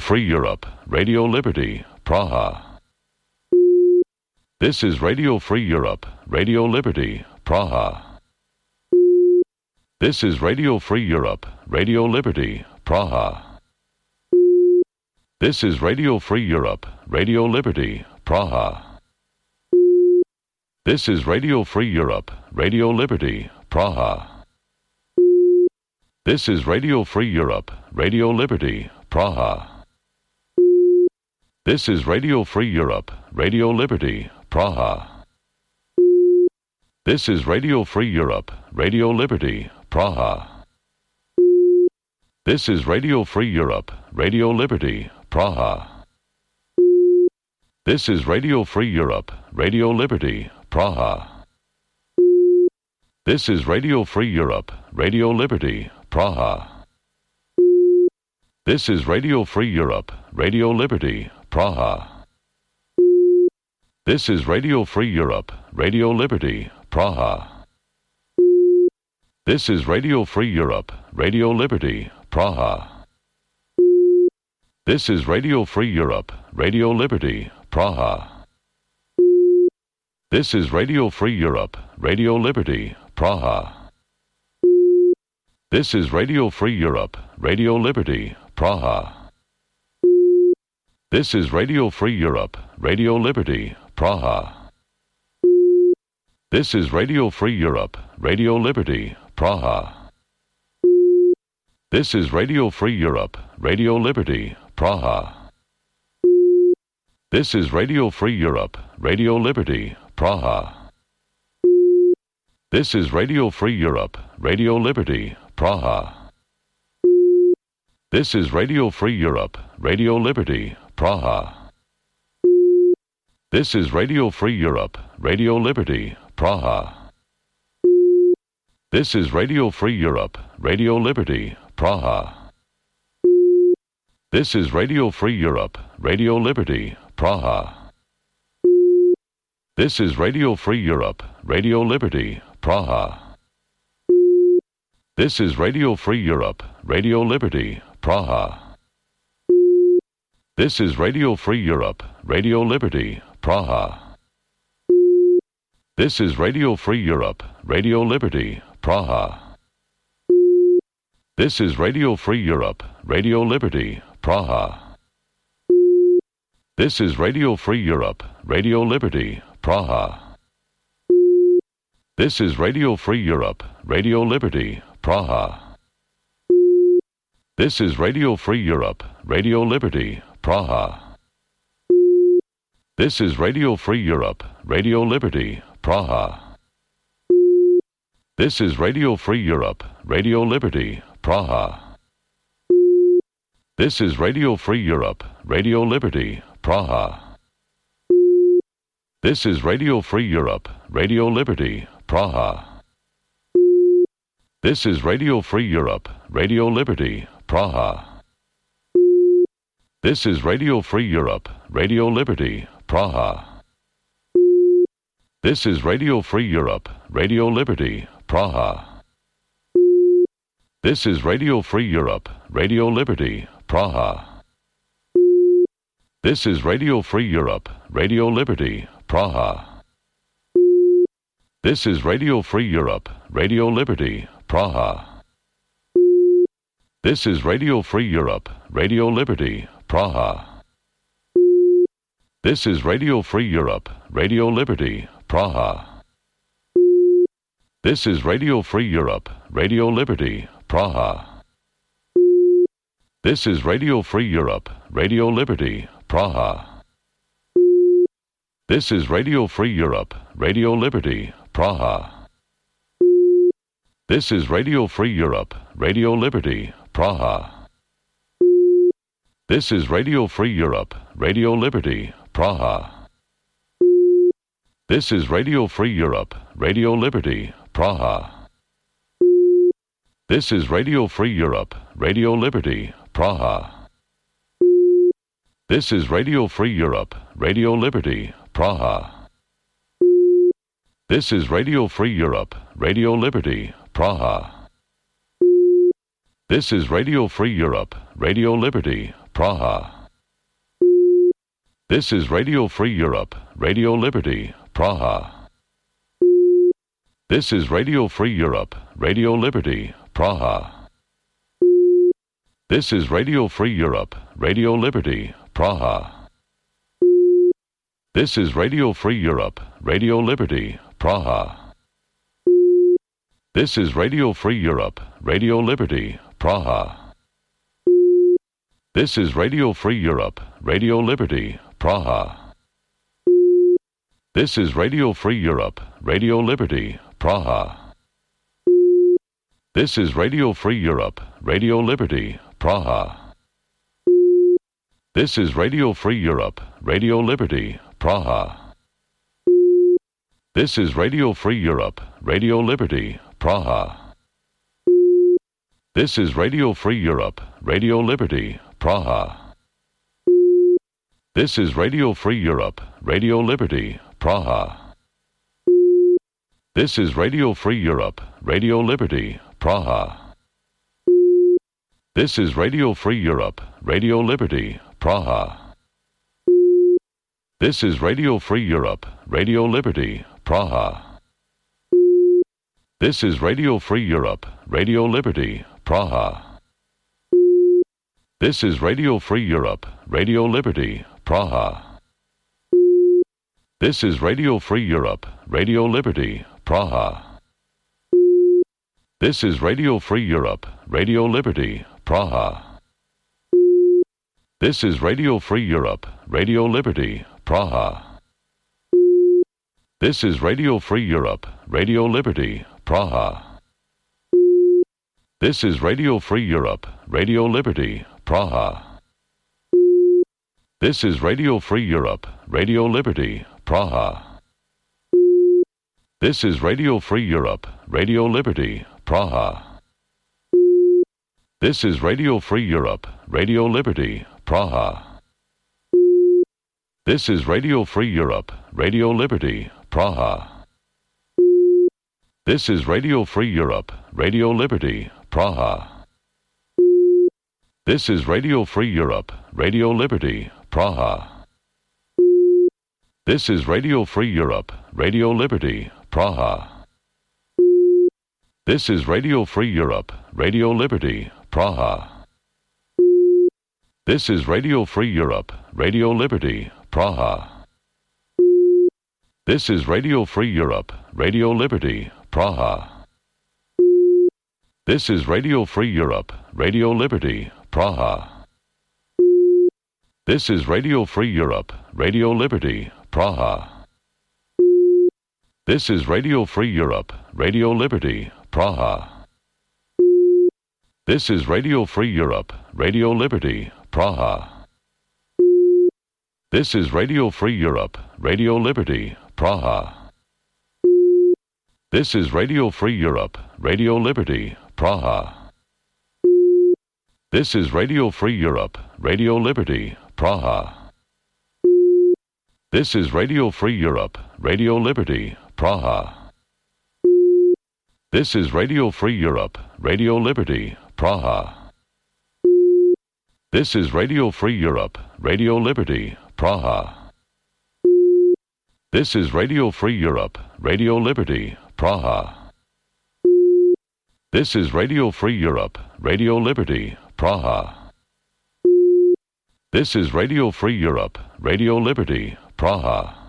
Free Europe, Radio Liberty, Praha. This is Radio Free Europe, Radio Liberty, Praha. This is Radio Free Europe, Radio Liberty, Praha. This is Radio Free Europe, Radio Liberty, Praha. This is Radio Free Europe, Radio Liberty, Praha. This is Radio Free Europe, Radio Liberty, Praha. This is Radio Free Europe, Radio Liberty, Praha. This is Radio Free Europe, Radio Liberty, Praha. This is Radio Free Europe, Radio Liberty, Praha. This is Radio Free Europe, Radio Liberty, Praha. This is Radio Free Europe, Radio Liberty, Praha. This is Radio Free Europe, Radio Liberty, Praha. This is Radio Free Europe, Radio Liberty, Praha. This is Radio Free Europe, Radio Liberty, Praha. This is Radio Free Europe, Radio Liberty, Praha. This is Radio Free Europe, Radio Liberty, Praha. This is Radio Free Europe, Radio Liberty, Praha. This is Radio Free Europe, Radio Liberty, Praha. This is Radio Free Europe, Radio Liberty, Praha. This is Radio Free Europe, Radio Liberty, Praha. This is Radio Free Europe, Radio Liberty, Praha. This is Radio Free Europe, Radio Liberty, Praha. This is Radio Free Europe, Radio Liberty, Praha. This is Radio Free Europe, Radio Liberty, Praha. This is Radio Free Europe, Radio Liberty, Praha. This is Radio Free Europe, Radio Liberty, Praha. This is Radio Free Europe, Radio Liberty, Praha. This is Radio Free Europe, Radio Liberty, Praha. This is Radio Free Europe, Radio Liberty, Praha. This is Radio Free Europe, Radio Liberty, Praha. This is Radio Free Europe, Radio Liberty, Praha. This is Radio Free Europe, Radio Liberty, Praha. This is Radio Free Europe, Radio Liberty, Praha. This is Radio Free Europe, Radio Liberty, Praha. This is Radio Free Europe, Radio Liberty, Praha. This is Radio Free Europe, Radio Liberty, Praha. This is Radio Free Europe, Radio Liberty, Praha. This is Radio Free Europe, Radio Liberty, Praha. This is Radio Free Europe, Radio Liberty, Praha. This is Radio Free Europe, Radio Liberty, Praha. This is Radio Free Europe, Radio Liberty, Praha. This is Radio Free Europe, Radio Liberty, Praha. This is Radio Free Europe, Radio Liberty, Praha. This is Radio Free Europe, Radio Liberty, Praha. This is Radio Free Europe, Radio Liberty, Praha. This is Radio Free Europe, Radio Liberty, Praha. This is Radio Free Europe, Radio Liberty, Praha. This is Radio Free Europe, Radio Liberty, Praha. This is Radio Free Europe, Radio Liberty, Praha. This is Radio Free Europe, Radio Liberty, Praha. This is Radio Free Europe, Radio Liberty, Praha. This is Radio Free Europe, Radio Liberty, Praha. This is Radio Free Europe, Radio Liberty, Praha. This is Radio Free Europe, Radio Liberty, Praha. This is Radio Free Europe, Radio Liberty, Praha. This is Radio Free Europe, Radio Liberty, Praha. This is Radio Free Europe, Radio Liberty, Praha. This is Radio Free Europe, Radio Liberty, Praha. This is Radio Free Europe, Radio Liberty, Praha. This is Radio Free Europe, Radio Liberty, Praha. This is Radio Free Europe, Radio Liberty, Praha. This is Radio Free Europe, Radio Liberty, Praha. This is Radio Free Europe, Radio Liberty, Praha. This is Radio Free Europe, Radio Liberty, Praha. This is Radio Free Europe, Radio Liberty, Praha. This is Radio Free Europe, Radio Liberty, Praha. This is Radio Free Europe, Radio Liberty, Praha. This is Radio Free Europe, Radio Liberty, Praha. This is Radio Free Europe, Radio Liberty, Praha. This is Radio Free Europe, Radio Liberty, Praha. This is Radio Free Europe, Radio Liberty, Praha. This is Radio Free Europe, Radio Liberty, Praha. This is Radio Free Europe, Radio Liberty, Praha. This is Radio Free Europe, Radio Liberty, Praha. This is Radio Free Europe, Radio Liberty, Praha. This is Radio Free Europe, Radio Liberty, Praha. This is Radio Free Europe, Radio Liberty, Praha. This is Radio Free Europe, Radio Liberty, Praha. This is Radio Free Europe, Radio Liberty, Praha. This is Radio Free Europe, Radio Liberty, Praha. This is Radio Free Europe, Radio Liberty, Praha. This is Radio Free Europe, Radio Liberty, Praha. This is Radio Free Europe, Radio Liberty, Praha. This is Radio Free Europe, Radio Liberty, Praha. This is Radio Free Europe, Radio Liberty, Praha. This is Radio Free Europe, Radio Liberty, Praha. This is Radio Free Europe, Radio Liberty, Praha. This is Radio Free Europe, Radio Liberty, Praha. This is Radio Free Europe, Radio Liberty, Praha. This is Radio Free Europe, Radio Liberty, Praha. This is Radio Free Europe, Radio Liberty, Praha. This is Radio Free Europe, Radio Liberty, Praha. This is Radio Free Europe, Radio Liberty, Praha. This is Radio Free Europe, Radio Liberty, Praha. This is Radio Free Europe, Radio Liberty, Praha. This is Radio Free Europe, Radio Liberty, Praha. This is Radio Free Europe, Radio Liberty, Praha. This is Radio Free Europe, Radio Liberty, Praha. This is Radio Free Europe, Radio Liberty, Praha. This is Radio Free Europe, Radio Liberty, Praha. This is Radio Free Europe, Radio Liberty, Praha.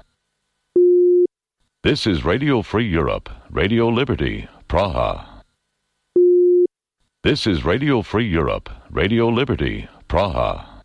This is Radio Free Europe, Radio Liberty, Praha. This is Radio Free Europe, Radio Liberty, Praha.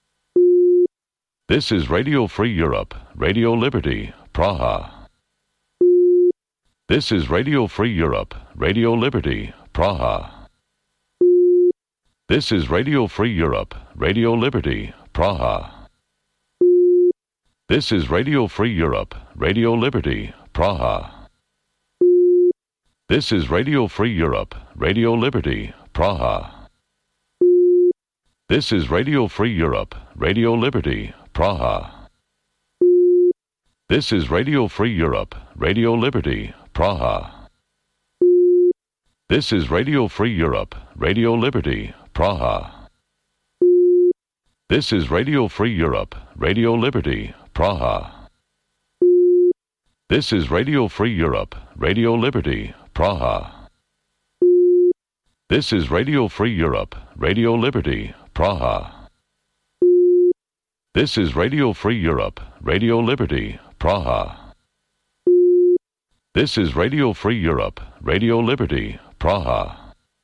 This is Radio Free Europe, Radio Liberty, Praha. This is Radio Free Europe, Radio Liberty, Praha. This is Radio Free Europe, Radio Liberty, Praha. This is Radio Free Europe, Radio Liberty, Praha. This is Radio Free Europe, Radio Liberty, Praha. This is Radio Free Europe, Radio Liberty, Praha. This is Radio Free Europe, Radio Liberty, Praha. This is Radio Free Europe, Radio Liberty, Praha. This is Radio Free Europe, Radio Liberty, Praha. This is Radio Free Europe, Radio Liberty, Praha. This is Radio Free Europe, Radio Liberty, Praha. This is Radio Free Europe, Radio Liberty, Praha. This is Radio Free Europe, Radio Liberty, Praha.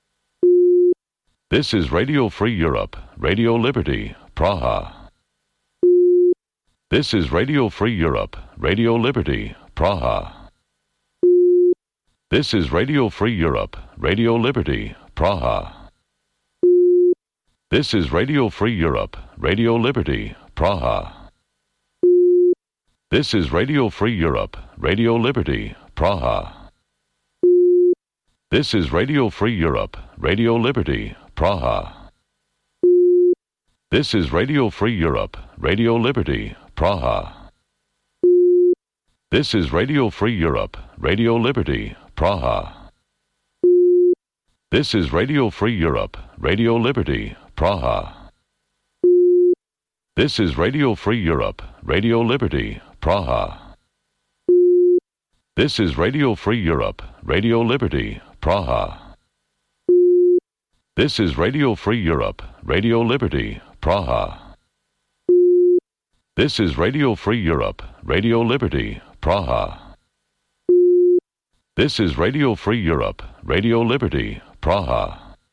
This is Radio Free Europe, Radio Liberty, Praha. This is Radio Free Europe, Radio Liberty, Praha. This is Radio Free Europe, Radio Liberty, Praha. This is Radio Free Europe, Radio Liberty, Praha. This is Radio Free Europe, Radio Liberty, Praha. This is Radio Free Europe, Radio Liberty, Praha. This is Radio Free Europe, Radio Liberty, Praha. This is Radio Free Europe, Radio Liberty, Praha. This is Radio Free Europe, Radio Liberty, Praha. This is Radio Free Europe, Radio Liberty, Praha. This is Radio Free Europe, Radio Liberty, Praha. This is Radio Free Europe, Radio Liberty, Praha. This is Radio Free Europe, Radio Liberty, Praha. This is Radio Free Europe, Radio Liberty, Praha.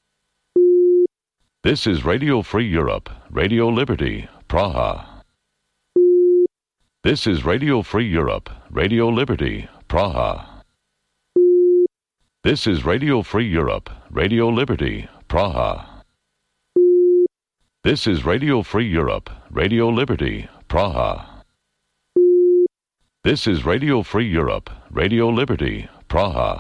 This is Radio Free Europe, Radio Liberty, Praha. This is Radio Free Europe, Radio Liberty, Praha. This is Radio Free Europe, Radio Liberty, Praha. This is Radio Free Europe, Radio Liberty, Praha. This is Radio Free Europe, Radio Liberty, Praha.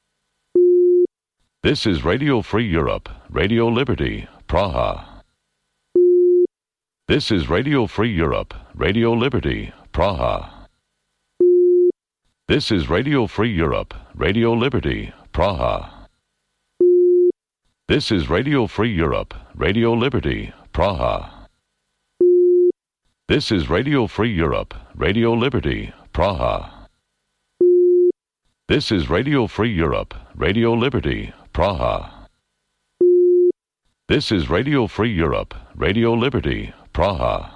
This is Radio Free Europe, Radio Liberty, Praha. This is Radio Free Europe, Radio Liberty, Praha. This is Radio Free Europe, Radio Liberty, Praha. This is Radio Free Europe, Radio Liberty, Praha. This is Radio Free Europe, Radio Liberty, Praha. This is Radio Free Europe, Radio Liberty, Praha. This is Radio Free Europe, Radio Liberty, Praha.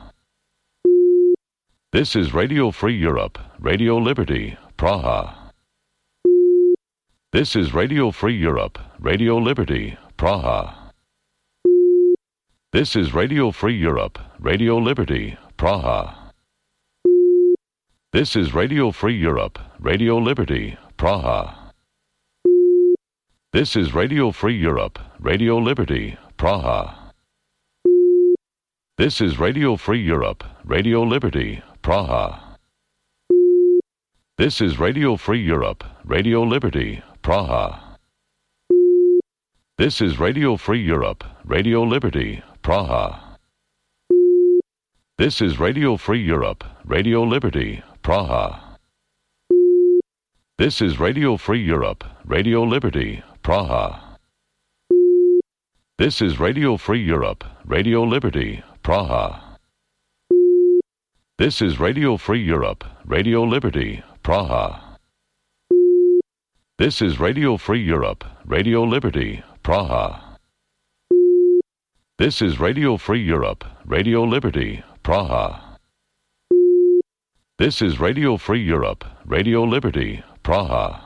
This is Radio Free Europe, Radio Liberty, Praha. This is Radio Free Europe, Radio Liberty, Praha. This is Radio Free Europe, Radio Liberty, Praha. This is Radio Free Europe, Radio Liberty, Praha. This is Radio Free Europe, Radio Liberty, Praha. This is Radio Free Europe, Radio Liberty, Praha. This is Radio Free Europe, Radio Liberty, Praha. This is Radio Free Europe, Radio Liberty, Praha. This is Radio Free Europe, Radio Liberty, Praha. This is Radio Free Europe, Radio Liberty, Praha. This is Radio Free Europe, Radio Liberty, Praha. This is Radio Free Europe, Radio Liberty, Praha. This is Radio Free Europe, Radio Liberty, Praha. This is Radio Free Europe, Radio Liberty, Praha. This is Radio Free Europe, Radio Liberty, Praha.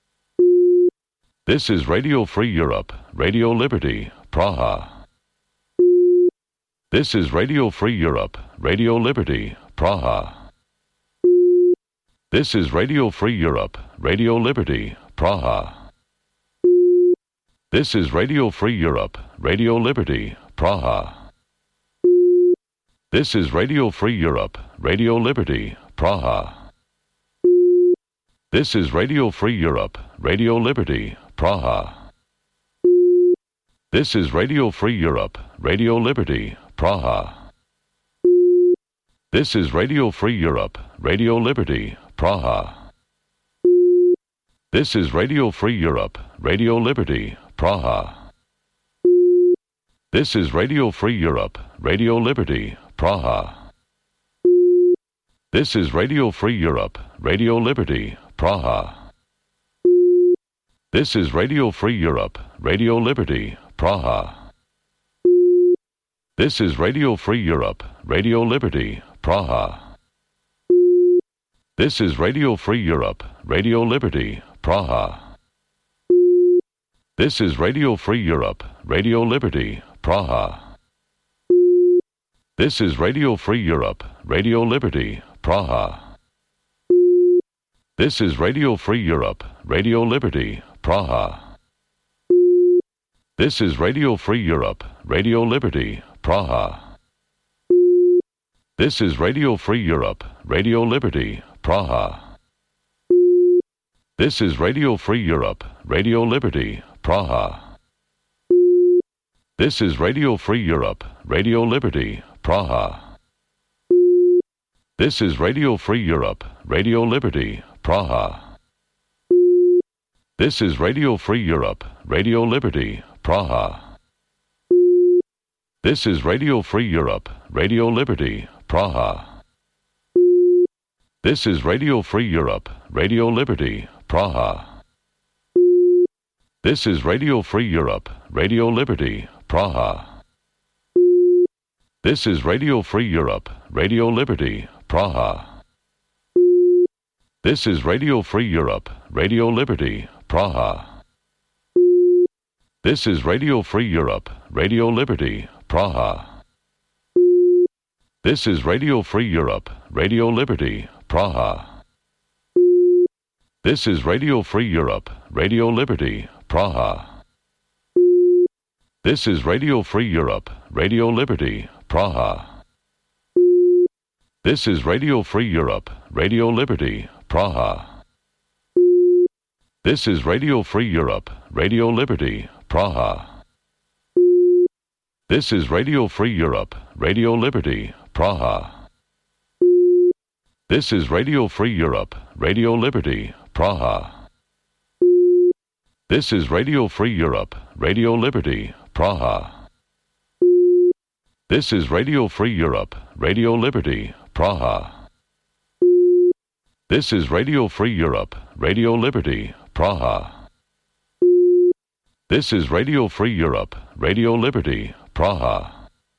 This is Radio Free Europe, Radio Liberty, Praha. This is Radio Free Europe, Radio Liberty, Praha. This is Radio Free Europe, Radio Liberty, Praha. This is Radio Free Europe, Radio Liberty, Praha. This is Radio Free Europe, Radio Liberty, Praha. This is Radio Free Europe, Radio Liberty, Praha. This is Radio Free Europe, Radio Liberty, Praha. This is Radio Free Europe, Radio Liberty, Praha. This is Radio Free Europe, Radio Liberty, Praha. This is Radio Free Europe, Radio Liberty, Praha. This is Radio Free Europe, Radio Liberty, Praha. This is Radio Free Europe, Radio Liberty, Praha. This is Radio Free Europe, Radio Liberty, Praha. This is Radio Free Europe, Radio Liberty, Praha. This is Radio Free Europe, Radio Liberty, Praha. This is Radio Free Europe, Radio Liberty, Praha. This is Radio Free Europe, Radio Liberty, Praha. This is Radio Free Europe, Radio Liberty, Praha. This is Radio Free Europe, Radio Liberty, Praha. This is Radio Free Europe, Radio Liberty, Praha. This is Radio Free Europe, Radio Liberty, Praha. This is Radio Free Europe, Radio Liberty, Praha. This is Radio Free Europe, Radio Liberty, Praha. This is Radio Free Europe, Radio Liberty, Praha. This is Radio Free Europe, Radio Liberty, Praha. This is Radio Free Europe, Radio Liberty, Praha. This is Radio Free Europe, Radio Liberty, Praha. This is Radio Free Europe, Radio Liberty, Praha. This is Radio Free Europe, Radio Liberty, Praha. This is Radio Free Europe, Radio Liberty, Praha. This is Radio Free Europe, Radio Liberty, Praha. This is Radio Free Europe, Radio Liberty, Praha. This is Radio Free Europe, Radio Liberty, Praha. This is Radio Free Europe, Radio Liberty, Praha. This is Radio Free Europe, Radio Liberty, Praha. This is Radio Free Europe, Radio Liberty, Praha. This is Radio Free Europe, Radio Liberty, Praha. This is Radio Free Europe, Radio Liberty, Praha. This is Radio Free Europe, Radio Liberty, Praha. This is Radio Free Europe, Radio Liberty, Praha.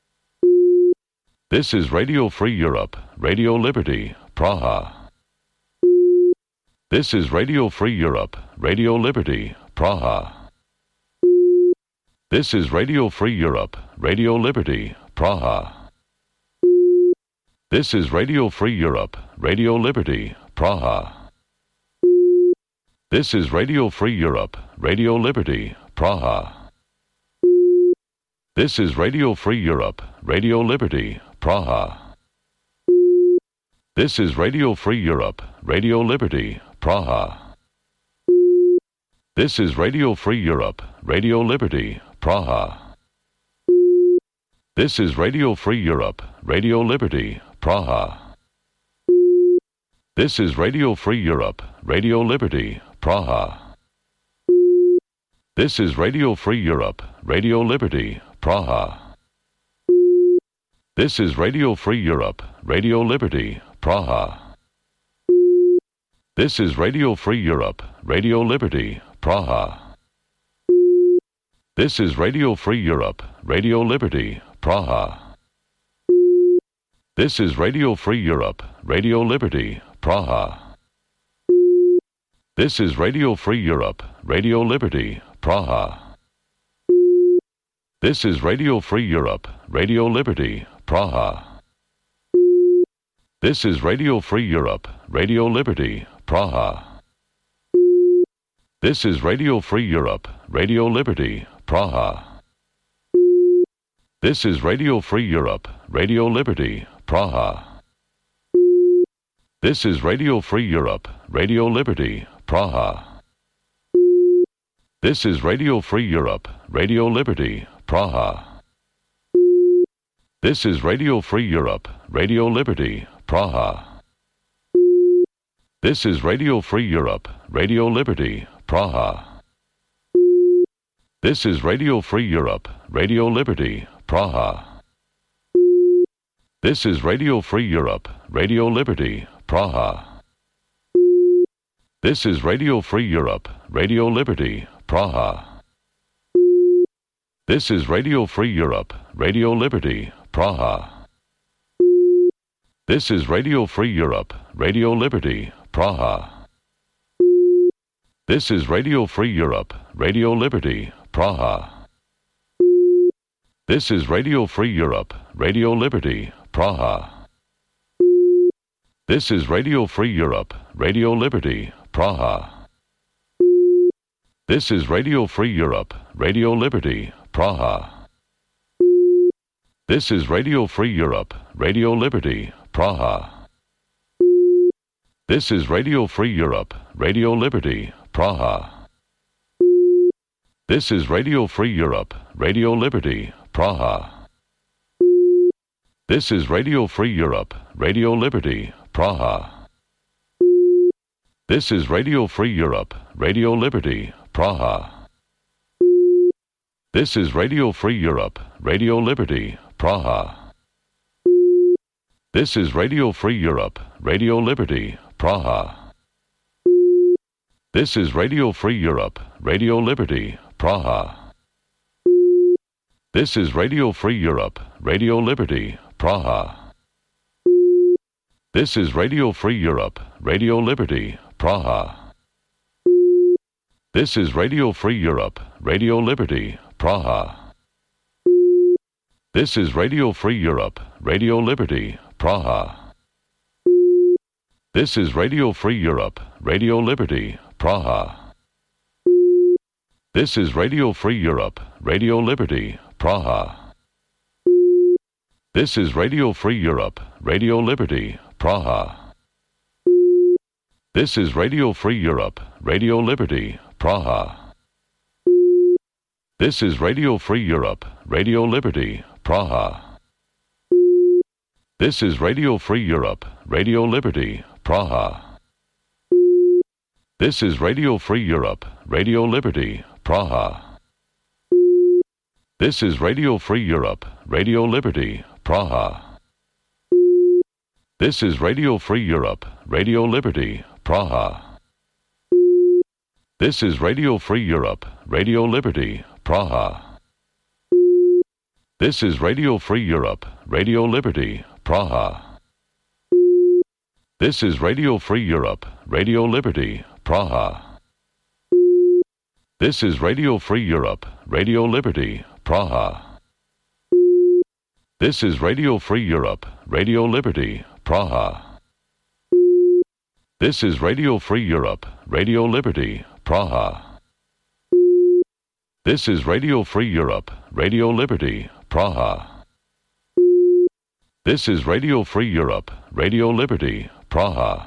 This is Radio Free Europe, Radio Liberty, Praha. This is Radio Free Europe, Radio Liberty, Praha. This is Radio Free Europe, Radio Liberty, Praha. This is Radio Free Europe, Radio Liberty, Praha. This is Radio Free Europe, Radio Liberty, Praha. This is Radio Free Europe, Radio Liberty, Praha. This is Radio Free Europe, Radio Liberty, Praha. This is Radio Free Europe, Radio Liberty, Praha. This is Radio Free Europe, Radio Liberty, Praha. This is Radio Free Europe, Radio Liberty, Praha. This is Radio Free Europe, Radio Liberty, Praha. This is Radio Free Europe, Radio Liberty, Praha. This is Radio Free Europe, Radio Liberty, Praha. This is Radio Free Europe, Radio Liberty, Praha. This is Radio Free Europe, Radio Liberty, Praha. This is Radio Free Europe, Radio Liberty, Praha. This is Radio Free Europe, Radio Liberty, Praha. This is Radio Free Europe, Radio Liberty, Praha. This is Radio Free Europe, Radio Liberty, Praha. This is Radio Free Europe, Radio Liberty, Praha. This is Radio Free Europe, Radio Liberty, Praha. This is Radio Free Europe, Radio Liberty, Praha. This is Radio Free Europe, Radio Liberty, Praha. This is Radio Free Europe, Radio Liberty, Praha. This is Radio Free Europe, Radio Liberty, Praha. This is Radio Free Europe, Radio Liberty, Praha. This is Radio Free Europe, Radio Liberty, Praha. This is Radio Free Europe, Radio Liberty, Praha. This is Radio Free Europe, Radio Liberty, Praha. This is Radio Free Europe, Radio Liberty, Praha. This is Radio Free Europe, Radio Liberty, Praha. This is Radio Free Europe, Radio Liberty, Praha. This is Radio Free Europe, Radio Liberty, Praha. This is Radio Free Europe, Radio Liberty, Praha. This is Radio Free Europe, Radio Liberty, Praha. This is Radio Free Europe, Radio Liberty, Praha. This is Radio Free Europe, Radio Liberty, Praha. This is Radio Free Europe, Radio Liberty, Praha. This is Radio Free Europe, Radio Liberty, Praha. This is Radio Free Europe, Radio Liberty, Praha. This is Radio Free Europe, Radio Liberty, Praha. This is Radio Free Europe, Radio Liberty, Praha. This is Radio Free Europe, Radio Liberty, Praha. This is Radio Free Europe, Radio Liberty, Praha. This is Radio Free Europe, Radio Liberty, Praha. This is Radio Free Europe, Radio Liberty, Praha. This is Radio Free Europe, Radio Liberty, Praha. This is Radio Free Europe, Radio Liberty, Praha. This is Radio Free Europe, Radio Liberty, Praha. This is Radio Free Europe, Radio Liberty, Praha. This is Radio Free Europe, Radio Liberty, Praha. This is Radio Free Europe, Radio Liberty, Praha. This is Radio Free Europe, Radio Liberty, Praha. This is Radio Free Europe, Radio Liberty, Praha. This is Radio Free Europe, Radio Liberty, Praha. This is Radio Free Europe, Radio Liberty, Praha. This is Radio Free Europe, Radio Liberty, Praha. This is Radio Free Europe, Radio Liberty, Praha. This is Radio Free Europe, Radio Liberty, Praha. This is Radio Free Europe, Radio Liberty, Praha. This is Radio Free Europe, Radio Liberty, Praha. This is Radio Free Europe, Radio Liberty, Praha.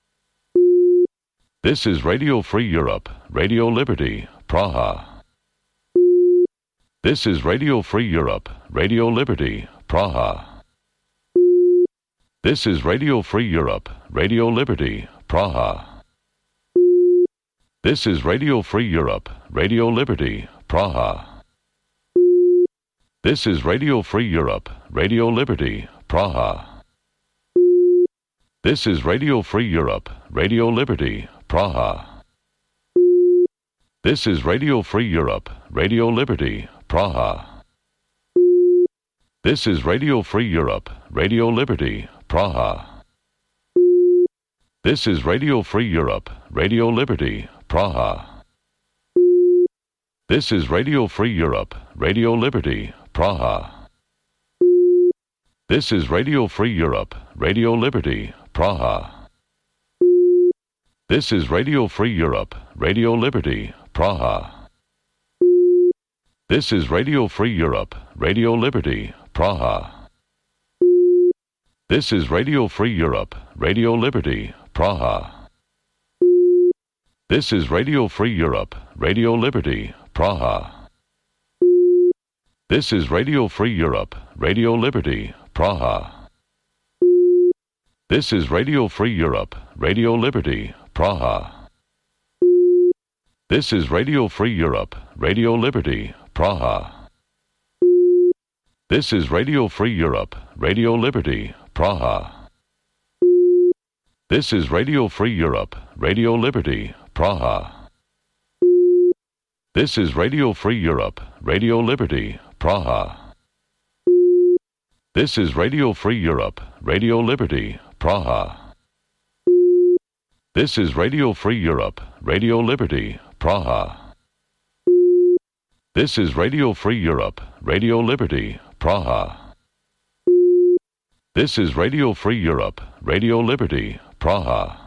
This is Radio Free Europe, Radio Liberty, Praha. This is Radio Free Europe, Radio Liberty, Praha. This is Radio Free Europe, Radio Liberty, Praha. This is Radio Free Europe, Radio Liberty, Praha. This is Radio Free Europe, Radio Liberty, Praha. This is Radio Free Europe, Radio Liberty, Praha. This is Radio Free Europe, Radio Liberty, Praha. This is Radio Free Europe, Radio Liberty, Praha. This is Radio Free Europe, Radio Liberty, Praha. This is Radio Free Europe, Radio Liberty, Praha. This is Radio Free Europe, Radio Liberty, Praha. This is Radio Free Europe, Radio Liberty, Praha. This is Radio Free Europe, Radio Liberty, Praha. This is Radio Free Europe, Radio Liberty, Praha. This is Radio Free Europe, Radio Liberty, Praha. This is Radio Free Europe, Radio Liberty, Praha. This is Radio Free Europe, Radio Liberty, Praha. This is Radio Free Europe, Radio Liberty, Praha. This is Radio Free Europe, Radio Liberty, Praha. This is Radio Free Europe, Radio Liberty, Praha. This is Radio Free Europe, Radio Liberty, Praha. This is Radio Free Europe, Radio Liberty, Praha. This is Radio Free Europe, Radio Liberty, Praha. This is Radio Free Europe, Radio Liberty, Praha. This is Radio Free Europe, Radio Liberty, Praha.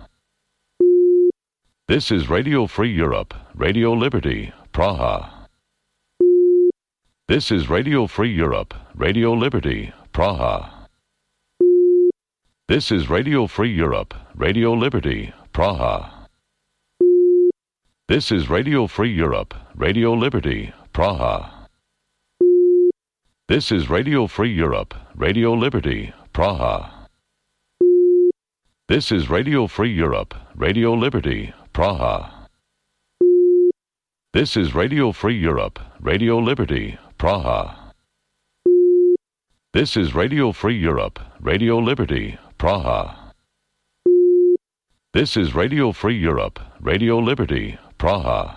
This is Radio Free Europe, Radio Liberty, Praha. This is Radio Free Europe, Radio Liberty, Praha. This is Radio Free Europe, Radio Liberty, Praha. This is Radio Free Europe, Radio Liberty, Praha. This is Radio Free Europe, Radio Liberty, Praha. This is Radio Free Europe, Radio Liberty, Praha. This is Radio Free Europe, Radio Liberty, Praha. This is Radio Free Europe, Radio Liberty, Praha. This is Radio Free Europe, Radio Liberty, Praha.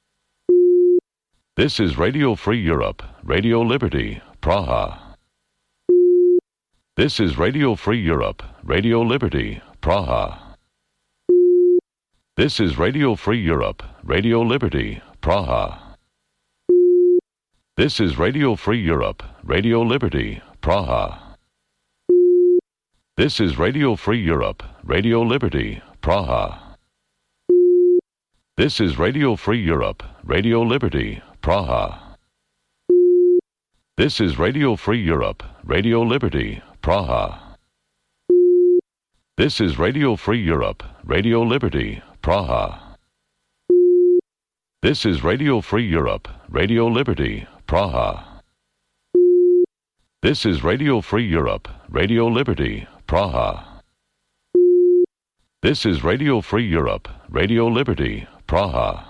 This is Radio Free Europe, Radio Liberty, Praha. This is Radio Free Europe, Radio Liberty, Praha. This is Radio Free Europe, Radio Liberty, Praha. This is Radio Free Europe, Radio Liberty, Praha. This is Radio Free Europe, Radio Liberty, Praha. This is Radio Free Europe, Radio Liberty, Praha. This is Radio Free Europe, Radio Liberty, Praha. This is Radio Free Europe, Radio Liberty, Praha. This is Radio Free Europe, Radio Liberty, Praha. This is Radio Free Europe, Radio Liberty, Praha. This is Radio Free Europe, Radio Liberty, Praha.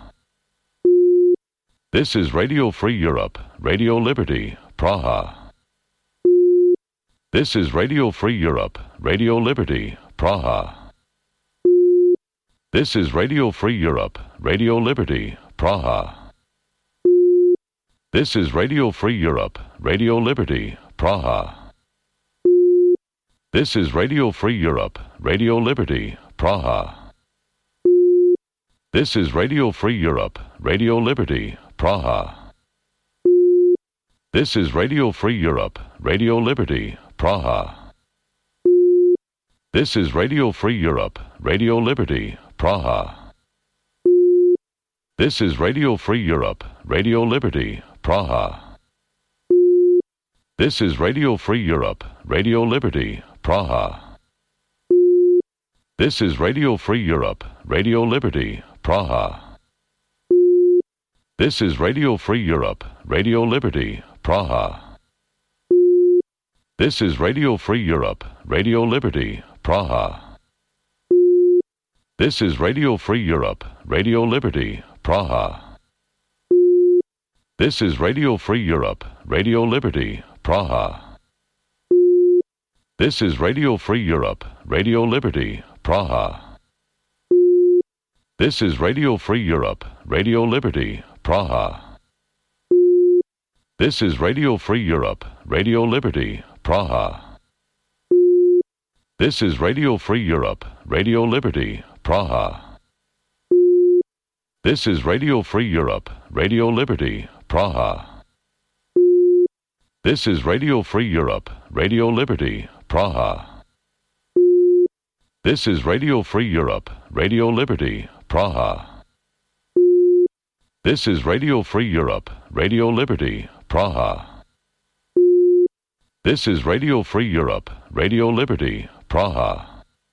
This is Radio Free Europe, Radio Liberty, Praha. This is Radio Free Europe, Radio Liberty, Praha. This is Radio Free Europe, Radio Liberty, Praha. This is Radio Free Europe, Radio Liberty, Praha. This is Radio Free Europe, Radio Liberty, Praha. This is Radio Free Europe, Radio Liberty, Praha. This is Radio Free Europe, Radio Liberty, Praha. This is Radio Free Europe, Radio Liberty, Praha. This is Radio Free Europe, Radio Liberty, Praha. This is Radio Free Europe, Radio Liberty, Praha. This is Radio Free Europe, Radio Liberty, Praha. This is Radio Free Europe, Radio Liberty, Praha. This is Radio Free Europe, Radio Liberty, Praha. This is Radio Free Europe, Radio Liberty, Praha. This is Radio Free Europe, Radio Liberty, Praha. This is Radio Free Europe, Radio Liberty, Praha. This is Radio Free Europe, Radio Liberty, Praha. This is Radio Free Europe, Radio Liberty, Praha. This is Radio Free Europe, Radio Liberty, Praha. This is Radio Free Europe, Radio Liberty, Praha. This is Radio Free Europe, Radio Liberty, Praha. This is Radio Free Europe, Radio Liberty, Praha. This is Radio Free Europe, Radio Liberty, Praha. This is Radio Free Europe, Radio Liberty, Praha.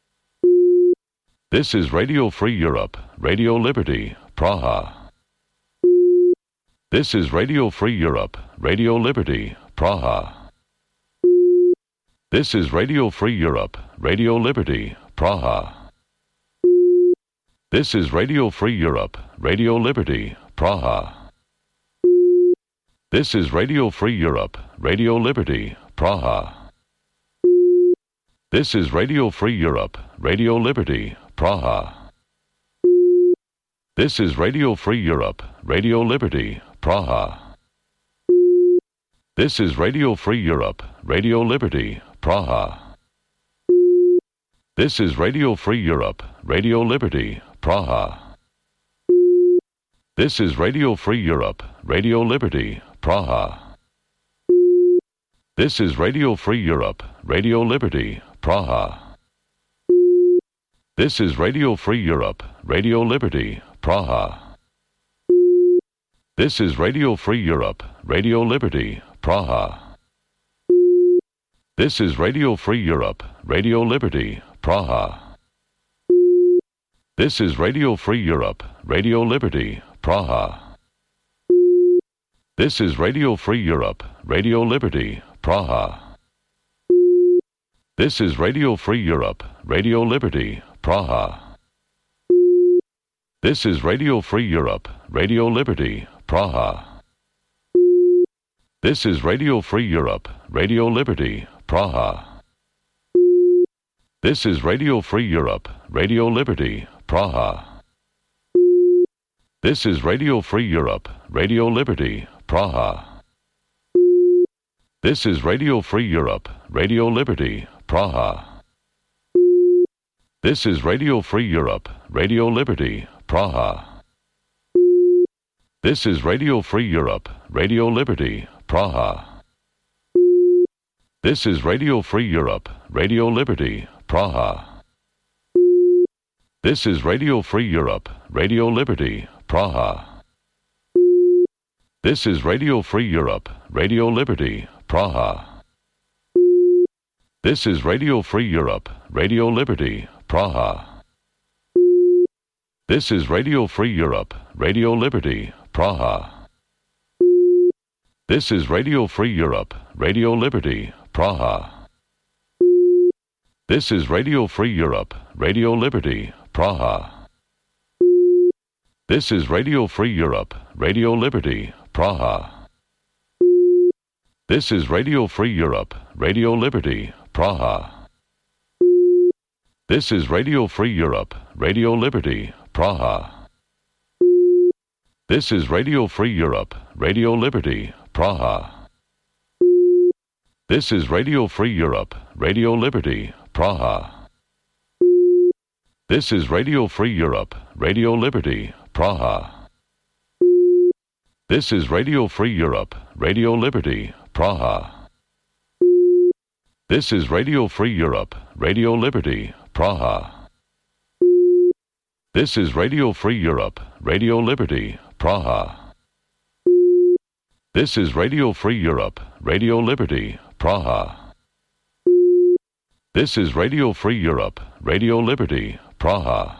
This is Radio Free Europe, Radio Liberty, Praha. This is Radio Free Europe, Radio Liberty, Praha. This is Radio Free Europe, Radio Liberty, Praha. This is Radio Free Europe, Radio Liberty, Praha. This is Radio Free Europe, Radio Liberty, Praha. This is Radio Free Europe, Radio Liberty, Praha. This is Radio Free Europe, Radio Liberty, Praha. This is Radio Free Europe, Radio Liberty, Praha. This is Radio Free Europe, Radio Liberty, Praha. This is Radio Free Europe, Radio Liberty, Praha. This is Radio Free Europe, Radio Liberty, Praha. This is Radio Free Europe, Radio Liberty, Praha. This is Radio Free Europe, Radio Liberty, Praha. This is Radio Free Europe, Radio Liberty, Praha. This is Radio Free Europe, Radio Liberty, Praha. This is Radio Free Europe, Radio Liberty, Praha. This is Radio Free Europe, Radio Liberty, Praha. This is Radio Free Europe, Radio Liberty, Praha. This is Radio Free Europe, Radio Liberty, Praha. This is Radio Free Europe, Radio Liberty, Praha. This is Radio Free Europe, Radio Liberty, Praha. This is Radio Free Europe, Radio Liberty, Praha. This is Radio Free Europe, Radio Liberty, Praha. This is Radio Free Europe, Radio Liberty, Praha. This is Radio Free Europe, Radio Liberty, Praha. This is Radio Free Europe, Radio Liberty, Praha. This is Radio Free Europe, Radio Liberty, Praha. This is Radio Free Europe, Radio Liberty, Praha. This is Radio Free Europe, Radio Liberty, Praha. This is Radio Free Europe, Radio Liberty, Praha. This is Radio Free Europe, Radio Liberty, Praha. This is Radio Free Europe, Radio Liberty, Praha. This is Radio Free Europe, Radio Liberty, Praha. This is Radio Free Europe, Radio Liberty, Praha. This is Radio Free Europe, Radio Liberty, Praha. This is Radio Free Europe, Radio Liberty, Praha. This is Radio Free Europe, Radio Liberty, Praha. This is Radio Free Europe, Radio Liberty, Praha. This is Radio Free Europe, Radio Liberty, Praha. This is Radio Free Europe, Radio Liberty, Praha. This is Radio Free Europe, Radio Liberty, Praha. This is Radio Free Europe, Radio Liberty, Praha.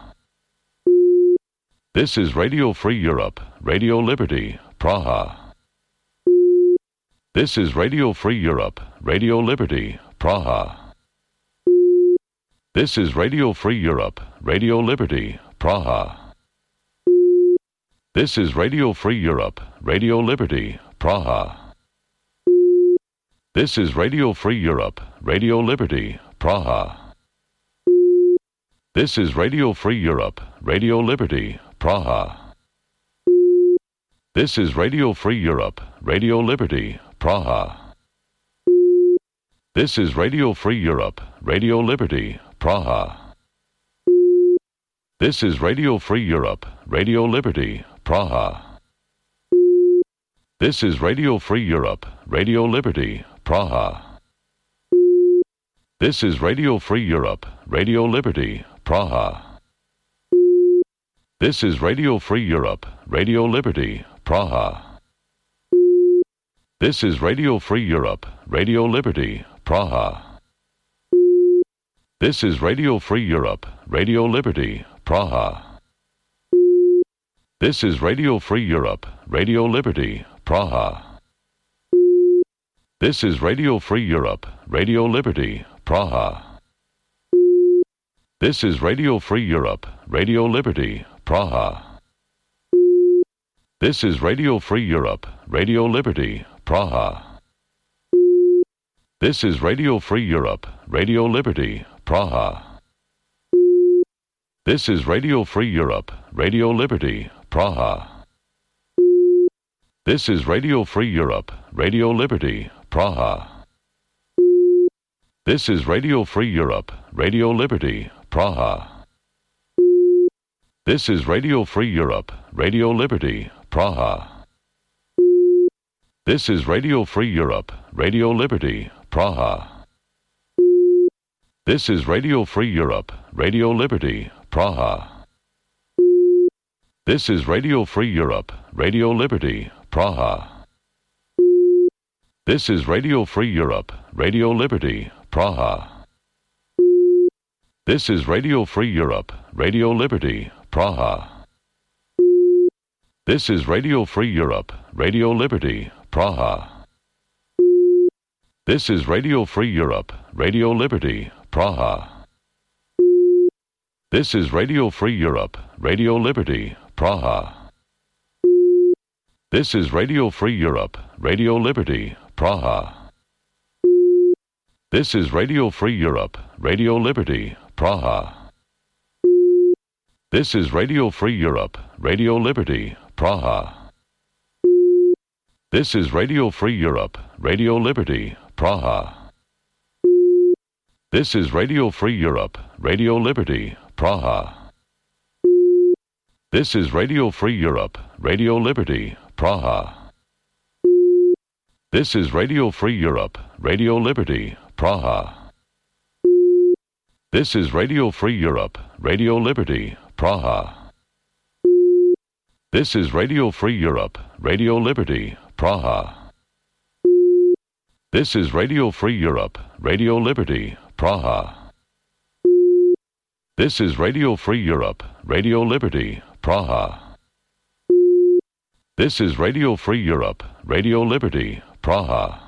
This is Radio Free Europe, Radio Liberty, Praha. This is Radio Free Europe, Radio Liberty, Praha. This is Radio Free Europe, Radio Liberty, Praha. This is Radio Free Europe, Radio Liberty, Praha. This is Radio Free Europe, Radio Liberty, Praha. This is Radio Free Europe, Radio Liberty, Praha. This is Radio Free Europe, Radio Liberty, Praha. This is Radio Free Europe, Radio Liberty, Praha. This is Radio Free Europe, Radio Liberty, Praha. This is Radio Free Europe, Radio Liberty, Praha. This is Radio Free Europe, Radio Liberty, Praha. This is Radio Free Europe, Radio Liberty, Praha. This is Radio Free Europe, Radio Liberty, Praha. This is Radio Free Europe, Radio Liberty, Praha. This is Radio Free Europe, Radio Liberty, Praha. This is Radio Free Europe, Radio Liberty, Praha. This is Radio Free Europe, Radio Liberty, Praha. This is Radio Free Europe, Radio Liberty, Praha. This is Radio Free Europe, Radio Liberty, Praha. This is Radio Free Europe, Radio Liberty, Praha. This is Radio Free Europe, Radio Liberty, Praha. This is Radio Free Europe, Radio Liberty, Praha. This is Radio Free Europe, Radio Liberty, Praha. This is Radio Free Europe, Radio Liberty, Praha. This is Radio Free Europe, Radio Liberty, Praha. This is Radio Free Europe, Radio Liberty, Praha. This is Radio Free Europe, Radio Liberty, Praha. This is Radio Free Europe, Radio Liberty, Praha. This is Radio Free Europe, Radio Liberty, Praha. This is Radio Free Europe, Radio Liberty, Praha. This is Radio Free Europe, Radio Liberty, Praha. This is Radio Free Europe, Radio Liberty, Praha. This is Radio Free Europe, Radio Liberty, Praha. This is Radio Free Europe, Radio Liberty, Praha. This is Radio Free Europe, Radio Liberty, Praha. This is Radio Free Europe, Radio Liberty, Praha. This is Radio Free Europe, Radio Liberty, Praha. This is Radio Free Europe, Radio Liberty, Praha. This is Radio Free Europe, Radio Liberty, Praha. This is Radio Free Europe, Radio Liberty, Praha. This is Radio Free Europe, Radio Liberty, Praha. This is Radio Free Europe, Radio Liberty, Praha. This is Radio Free Europe, Radio Liberty, Praha.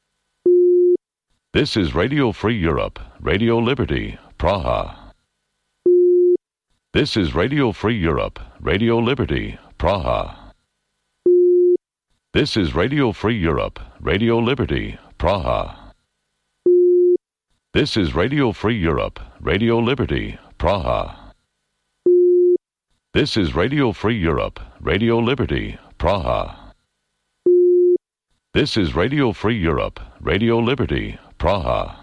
This is Radio Free Europe, Radio Liberty, Praha. This is Radio Free Europe, Radio Liberty, Praha. This is Radio Free Europe, Radio Liberty, Praha. This is Radio Free Europe, Radio Liberty, Praha. This is Radio Free Europe, Radio Liberty, Praha. This is Radio Free Europe, Radio Liberty, Praha.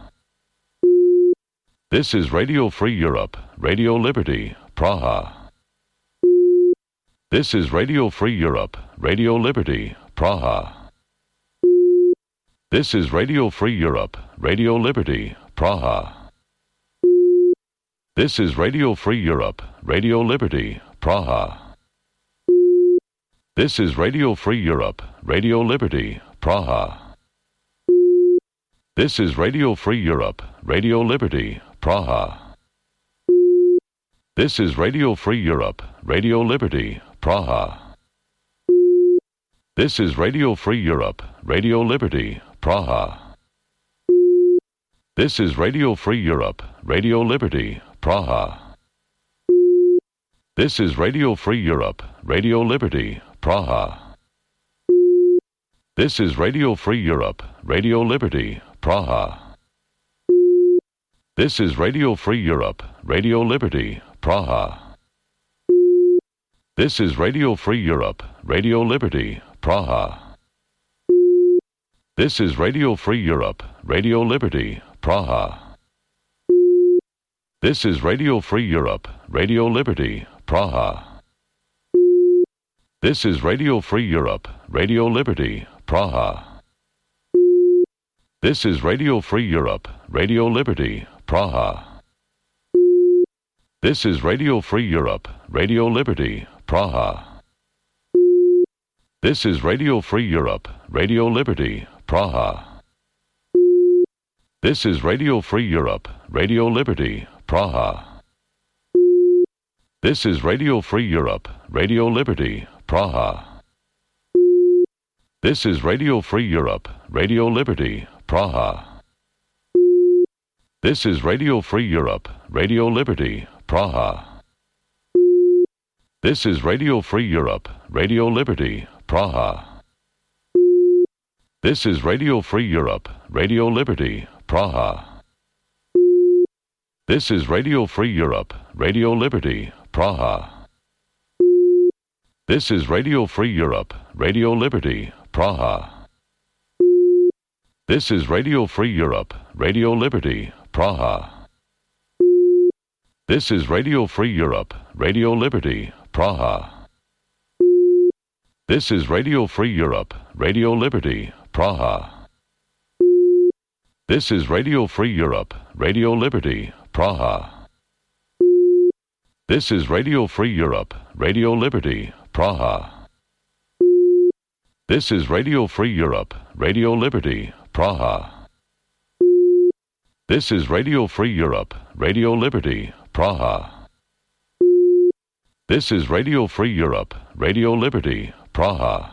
This is Radio Free Europe, Radio Liberty, Praha. This is Radio Free Europe, Radio Liberty, Praha. This is Radio Free Europe, Radio Liberty, Praha. This is Radio Free Europe, Radio Liberty, Praha. This is Radio Free Europe, Radio Liberty, Praha. This is Radio Free Europe, Radio Liberty, Praha. This is Radio Free Europe, Radio Liberty, Praha. This is Radio Free Europe, Radio Liberty, Praha. This is Radio Free Europe, Radio Liberty, Praha. This is Radio Free Europe, Radio Liberty, Praha. This is Radio Free Europe, Radio Liberty, Praha. This is Radio Free Europe, Radio Liberty, Praha. This is Radio Free Europe, Radio Liberty, Praha. This is Radio Free Europe, Radio Liberty, Praha. This is Radio Free Europe, Radio Liberty, Praha. This is Radio Free Europe, Radio Liberty, Praha. This is Radio Free Europe, Radio Liberty, Praha. This is Radio Free Europe, Radio Liberty, Praha. This is Radio Free Europe, Radio Liberty, Praha. This is Radio Free Europe, Radio Liberty, Praha. This is Radio Free Europe, Radio Liberty, Praha. This is Radio Free Europe, Radio Liberty, Praha. This is Radio Free Europe, Radio Liberty, Praha. This is Radio Free Europe, Radio Liberty, Praha. This is Radio Free Europe, Radio Liberty, Praha. This is Radio Free Europe, Radio Liberty, Praha. This is Radio Free Europe, Radio Liberty, Praha. This is Radio Free Europe, Radio Liberty, Praha. This is Radio Free Europe, Radio Liberty, Praha. This is Radio Free Europe, Radio Liberty, Praha. This is Radio Free Europe, Radio Liberty, Praha. This is Radio Free Europe, Radio Liberty, Praha. This is Radio Free Europe, Radio Liberty, Praha. This is Radio Free Europe, Radio Liberty, Praha. This is Radio Free Europe, Radio Liberty, Praha.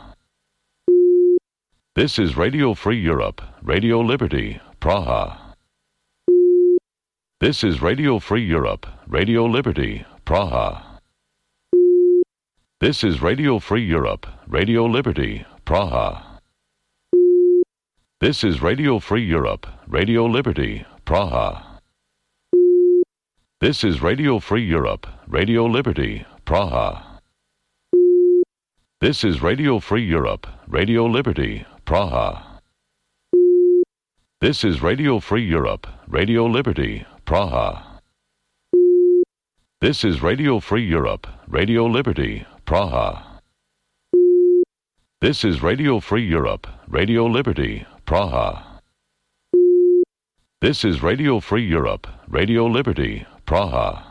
This is Radio Free Europe, Radio Liberty, Praha. This is Radio Free Europe, Radio Liberty, Praha. This is Radio Free Europe, Radio Liberty, Praha. This is Radio Free Europe, Radio Liberty, Praha. This is Radio Free Europe, Radio Liberty, Praha. This is Radio Free Europe, Radio Liberty, Praha. This is Radio Free Europe, Radio Liberty, Praha. This is Radio Free Europe, Radio Liberty, Praha. This is Radio Free Europe, Radio Liberty, Praha. This is Radio Free Europe, Radio Liberty, Praha.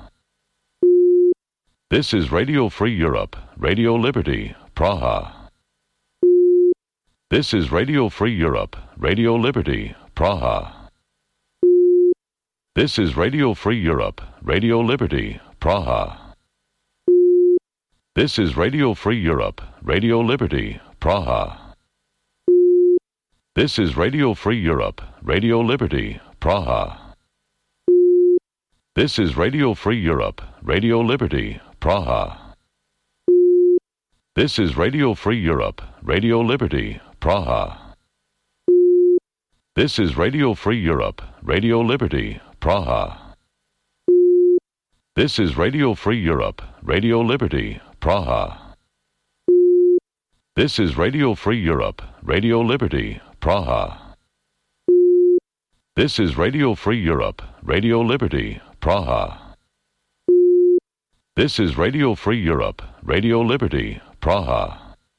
This is Radio Free Europe, Radio Liberty, Praha. This is Radio Free Europe, Radio Liberty, Praha. This is Radio Free Europe, Radio Liberty, Praha. This is Radio Free Europe, Radio Liberty, Praha. This is Radio Free Europe, Radio Liberty, Praha. This is Radio Free Europe, Radio Liberty, Praha. This is Radio Free Europe, Radio Liberty, Praha. This is Radio Free Europe, Radio Liberty, Praha. This is Radio Free Europe, Radio Liberty, Praha. This is Radio Free Europe, Radio Liberty, Praha. This is Radio Free Europe, Radio Liberty, Praha. This is Radio Free Europe, Radio Liberty, Praha.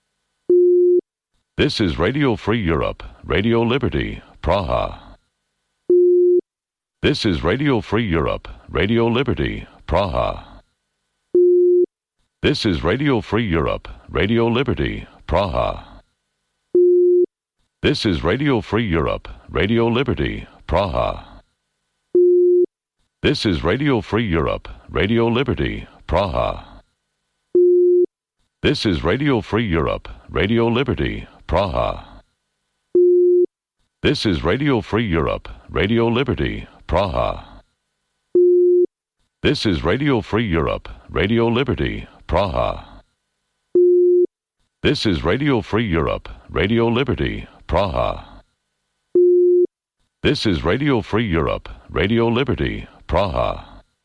This is Radio Free Europe, Radio Liberty, Praha. This is Radio Free Europe, Radio Liberty, Praha. This is Radio Free Europe, Radio Liberty, Praha. This is Radio Free Europe, Radio Liberty, Praha. This is Radio Free Europe, Radio Liberty, Praha. This is Radio Free Europe, Radio Liberty, Praha. This is Radio Free Europe, Radio Liberty, Praha. This is Radio Free Europe, Radio Liberty, Praha. This is Radio Free Europe, Radio Liberty, Praha. This is Radio Free Europe, Radio Liberty, Praha.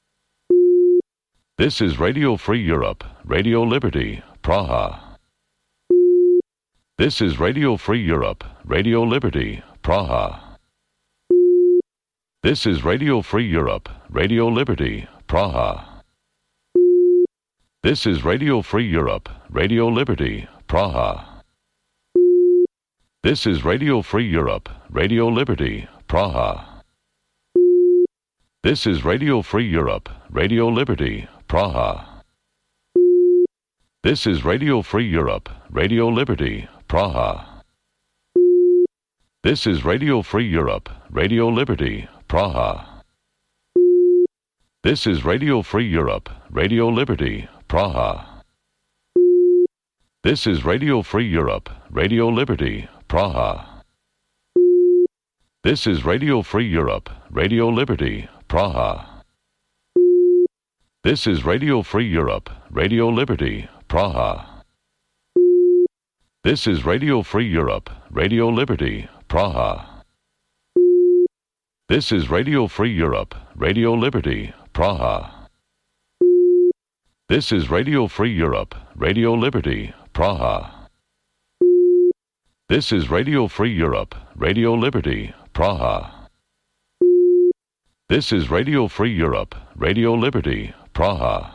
This is Radio Free Europe, Radio Liberty, Praha. This is Radio Free Europe, Radio Liberty, Praha. This is Radio Free Europe, Radio Liberty, Praha. This is Radio Free Europe, Radio Liberty, Praha. This is Radio Free Europe, Radio Liberty, Praha. This is Radio Free Europe, Radio Liberty, Praha. This is Radio Free Europe, Radio Liberty, Praha. This is Radio Free Europe, Radio Liberty, Praha. This is Radio Free Europe, Radio Liberty, Praha. This is Radio Free Europe, Radio Liberty, Praha. This is Radio Free Europe, Radio Liberty, Praha. This is Radio Free Europe, Radio Liberty, Praha. This is Radio Free Europe, Radio Liberty, Praha. This is Radio Free Europe, Radio Liberty, Praha. This is Radio Free Europe, Radio Liberty, Praha. This is Radio Free Europe, Radio Liberty, Praha. This is Radio Free Europe, Radio Liberty, Praha.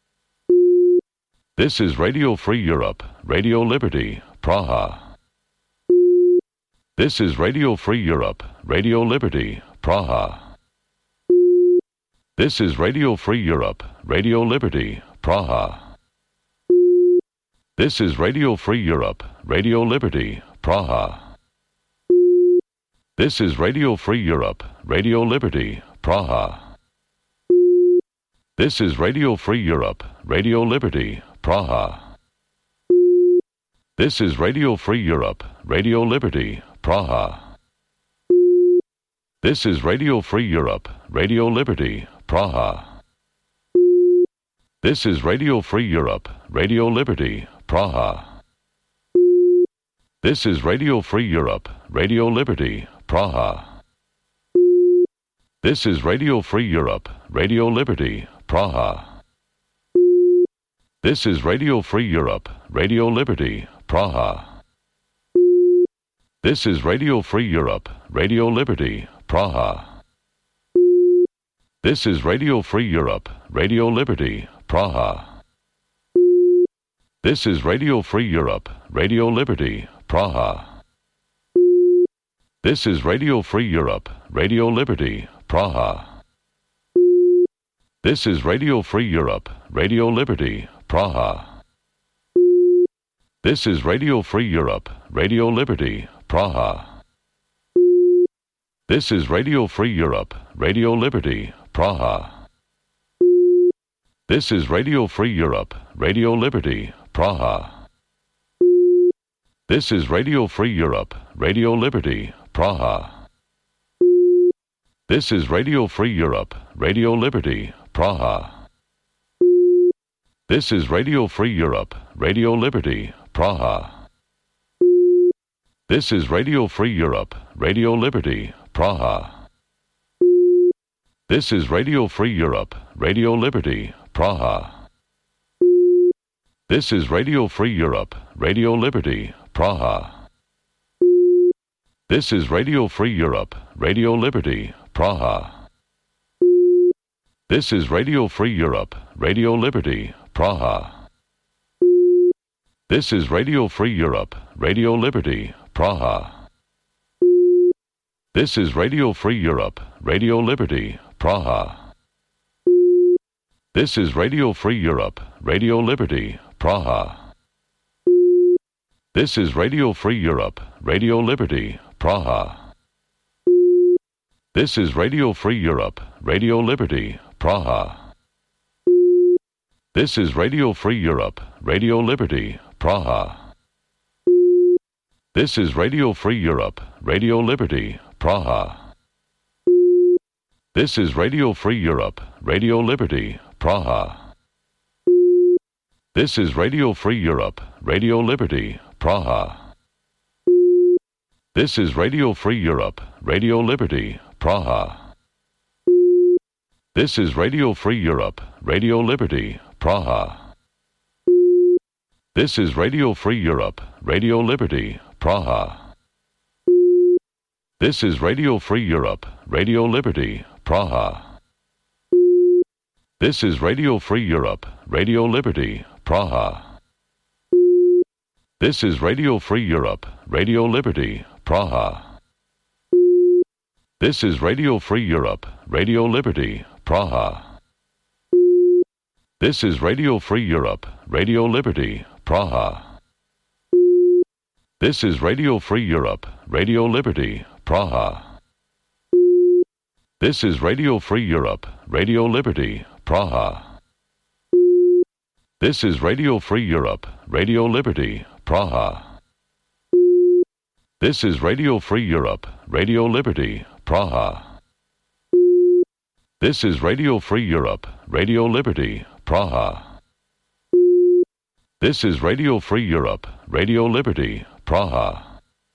This is Radio Free Europe, Radio Liberty, Praha. This is Radio Free Europe, Radio Liberty, Praha. This is Radio Free Europe, Radio Liberty, Praha. This is Radio Free Europe, Radio Liberty, Praha. This is Radio Free Europe, Radio Liberty, Praha. This is Radio Free Europe, Radio Liberty, Praha. This is Radio Free Europe, Radio Liberty, Praha. This is Radio Free Europe, Radio Liberty, Praha. This is Radio Free Europe, Radio Liberty, Praha. This is Radio Free Europe, Radio Liberty, Praha. This is Radio Free Europe, Radio Liberty, Praha. This is Radio Free Europe, Radio Liberty, Praha. This is Radio Free Europe, Radio Liberty, Praha. This is Radio Free Europe, Radio Liberty, Praha. This is Radio Free Europe, Radio Liberty, Praha. This is Radio Free Europe, Radio Liberty, Praha. This is Radio Free Europe, Radio Liberty, Praha. This is Radio Free Europe, Radio Liberty, Praha. This is Radio Free Europe, Radio Liberty, Praha. This is Radio Free Europe, Radio Liberty, Praha. This is Radio Free Europe, Radio Liberty, Praha. This is Radio Free Europe, Radio Liberty, Praha. This is Radio Free Europe, Radio Liberty, Praha. This is Radio Free Europe, Radio Liberty, Praha. This is Radio Free Europe, Radio Liberty, Praha. This is Radio Free Europe, Radio Liberty, Praha. This is Radio Free Europe, Radio Liberty, Praha. This is Radio Free Europe, Radio Liberty, Praha. This is Radio Free Europe, Radio Liberty, Praha. This is Radio Free Europe, Radio Liberty, Praha. This is Radio Free Europe, Radio Liberty, Praha. This is Radio Free Europe, Radio Liberty, Praha. This is Radio Free Europe, Radio Liberty, Praha. This is Radio Free Europe, Radio Liberty, Praha. This is Radio Free Europe, Radio Liberty, Praha. This is Radio Free Europe, Radio Liberty, Praha. This is Radio Free Europe, Radio Liberty, Praha. This is Radio Free Europe, Radio Liberty, Praha. This is Radio Free Europe, Radio Liberty, Praha. This is Radio Free Europe, Radio Liberty, Praha. This is Radio Free Europe, Radio Liberty, Praha. This is Radio Free Europe, Radio Liberty, Praha. This is Radio Free Europe, Radio Liberty, Praha. This is Radio Free Europe, Radio Liberty, Praha. This is Radio Free Europe, Radio Liberty, Praha. This is Radio Free Europe, Radio Liberty, Praha. This is Radio Free Europe, Radio Liberty, Praha. This is Radio Free Europe, Radio Liberty, Praha. This is Radio Free Europe, Radio Liberty, Praha. This is Radio Free Europe, Radio Liberty, Praha. This is Radio Free Europe, Radio Liberty, Praha.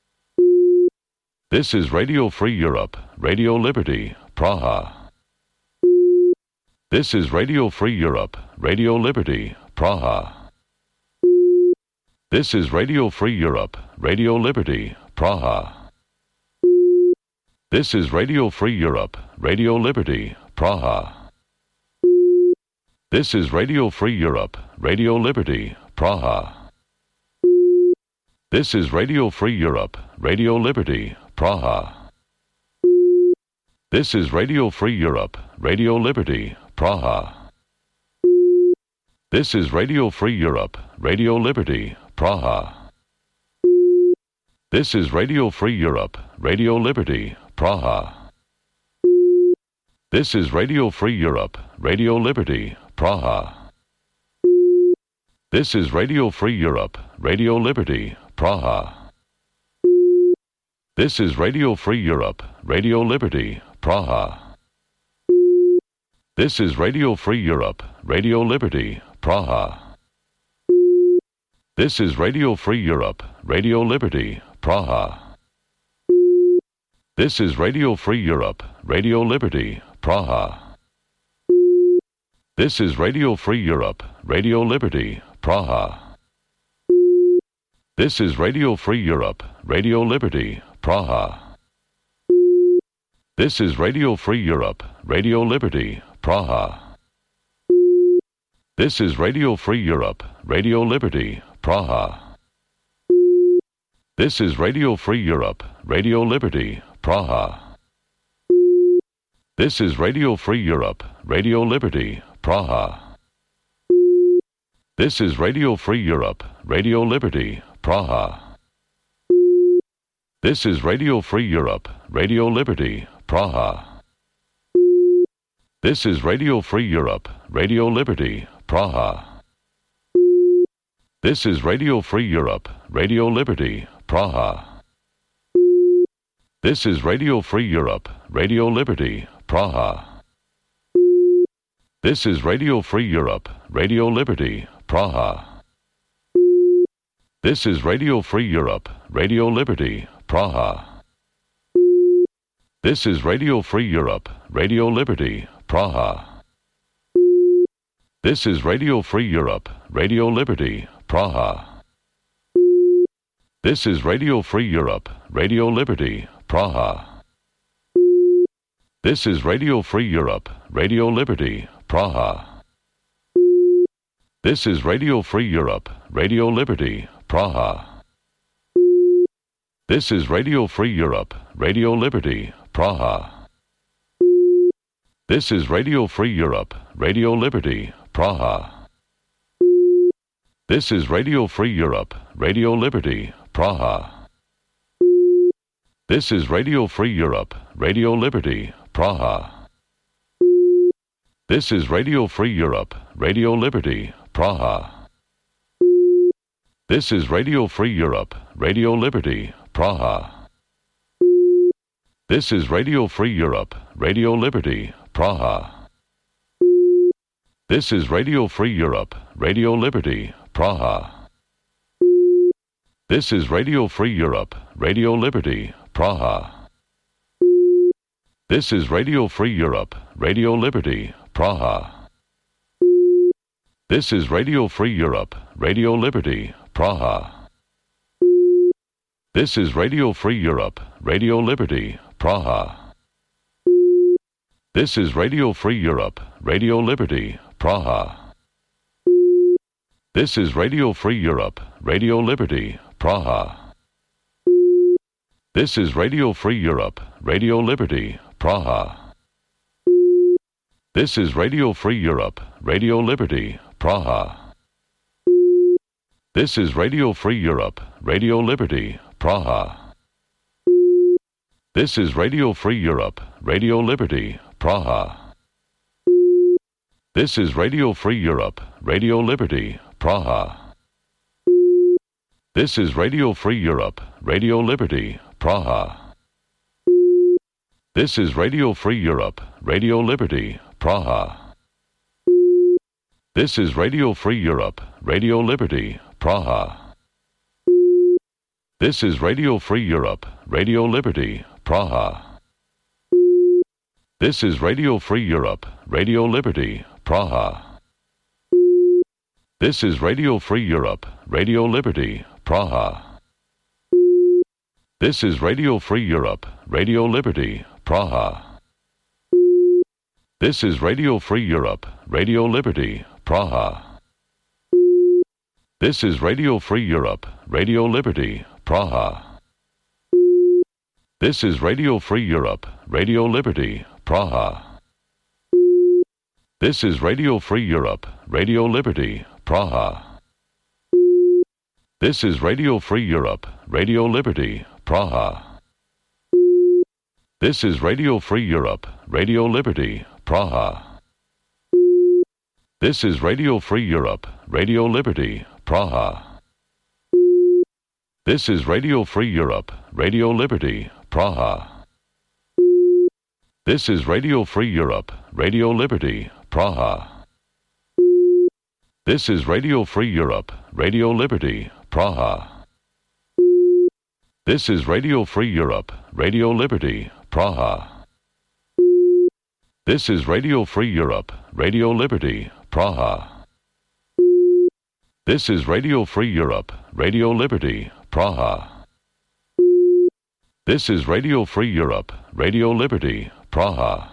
This is Radio Free Europe, Radio Liberty, Praha. This is Radio Free Europe, Radio Liberty, Praha. This is Radio Free Europe, Radio Liberty, Praha. This is Radio Free Europe, Radio Liberty, Praha. This is Radio Free Europe, Radio Liberty, Praha. This is Radio Free Europe, Radio Liberty, Praha. This is Radio Free Europe, Radio Liberty, Praha. This is Radio Free Europe, Radio Liberty, Praha. This is Radio Free Europe, Radio Liberty, Praha. This is Radio Free Europe, Radio Liberty, Praha. This is Radio Free Europe, Radio Liberty, Praha. This is Radio Free Europe, Radio Liberty, Praha. This is Radio Free Europe, Radio Liberty, Praha. This is Radio Free Europe, Radio Liberty, Praha. This is Radio Free Europe, Radio Liberty, Praha. This is Radio Free Europe, Radio Liberty, Praha. This is Radio Free Europe, Radio Liberty, Praha. This is Radio Free Europe, Radio Liberty, Praha. This is Radio Free Europe, Radio Liberty, Praha. This is Radio Free Europe, Radio Liberty, Praha. This is Radio Free Europe, Radio Liberty, Praha. This is Radio Free Europe, Radio Liberty, Praha. This is Radio Free Europe, Radio Liberty, Praha. This is Radio Free Europe, Radio Liberty, Praha. This is Radio Free Europe, Radio Liberty, Praha. This is Radio Free Europe, Radio Liberty, Praha. This is Radio Free Europe, Radio Liberty, Praha. This is Radio Free Europe, Radio Liberty, Praha. This is Radio Free Europe, Radio Liberty, Praha. This is Radio Free Europe, Radio Liberty, Praha. This is Radio Free Europe, Radio Liberty, Praha. This is Radio Free Europe, Radio Liberty, Praha. This is Radio Free Europe, Radio Liberty, Praha. This is Radio Free Europe, Radio Liberty, Praha. This is Radio Free Europe, Radio Liberty, Praha. This is Radio Free Europe, Radio Liberty, Praha. This is Radio Free Europe, Radio Liberty, Praha. This is Radio Free Europe, Radio Liberty, Praha. This is Radio Free Europe, Radio Liberty, Praha. This is Radio Free Europe, Radio Liberty, Praha. This is Radio Free Europe, Radio Liberty, Praha. This is Radio Free Europe, Radio Liberty, Praha. This is Radio Free Europe, Radio Liberty, Praha. This is Radio Free Europe, Radio Liberty, Praha. This is Radio Free Europe, Radio Liberty, Praha. This is Radio Free Europe, Radio Liberty, Praha. This is Radio Free Europe, Radio Liberty, Praha. This is Radio Free Europe, Radio Liberty, Praha. This is Radio Free Europe, Radio Liberty, Praha. This is Radio Free Europe, Radio Liberty, Praha. This is Radio Free Europe, Radio Liberty, Praha. This is Radio Free Europe, Radio Liberty, Praha. This is Radio Free Europe, Radio Liberty, Praha. This is Radio Free Europe, Radio Liberty, Praha. This is Radio Free Europe, Radio Liberty, Praha. This is Radio Free Europe, Radio Liberty, Praha. This is Radio Free Europe, Radio Liberty, Praha. This is Radio Free Europe, Radio Liberty, Praha. This is Radio Free Europe, Radio Liberty, Praha. This is Radio Free Europe, Radio Liberty, Praha. This is Radio Free Europe, Radio Liberty, Praha. This is Radio Free Europe, Radio Liberty, Praha. This is Radio Free Europe, Radio Liberty, Praha. This is Radio Free Europe, Radio Liberty, Praha. This is Radio Free Europe, Radio Liberty, Praha. This is Radio Free Europe, Radio Liberty, Praha. This is Radio Free Europe, Radio Liberty, Praha. This is Radio Free Europe, Radio Liberty, Praha. This is Radio Free Europe, Radio Liberty, Praha. This is Radio Free Europe, Radio Liberty, Praha. This is Radio Free Europe, Radio Liberty, Praha. This is Radio Free Europe, Radio Liberty, Praha. This is Radio Free Europe, Radio Liberty, Praha.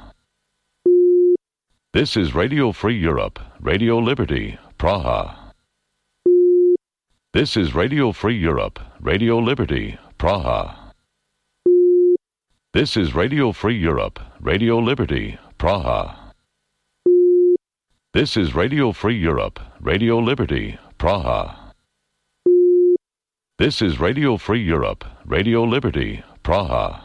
This is Radio Free Europe, Radio Liberty, Praha. This is Radio Free Europe, Radio Liberty, Praha. This is Radio Free Europe, Radio Liberty, Praha. This is Radio Free Europe, Radio Liberty, Praha. This is Radio Free Europe, Radio Liberty, Praha.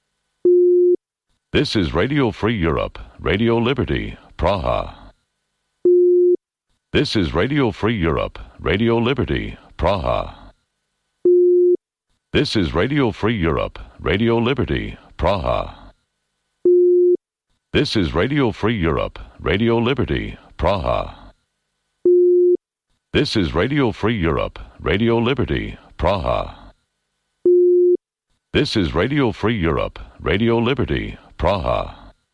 This is Radio Free Europe, Radio Liberty, Praha. This is Radio Free Europe, Radio Liberty, Praha. This is Radio Free Europe, Radio Liberty, Praha. This is Radio Free Europe, Radio Liberty, Praha. This is Radio Free Europe, Radio Liberty, Praha. This is Radio Free Europe, Radio Liberty, Praha.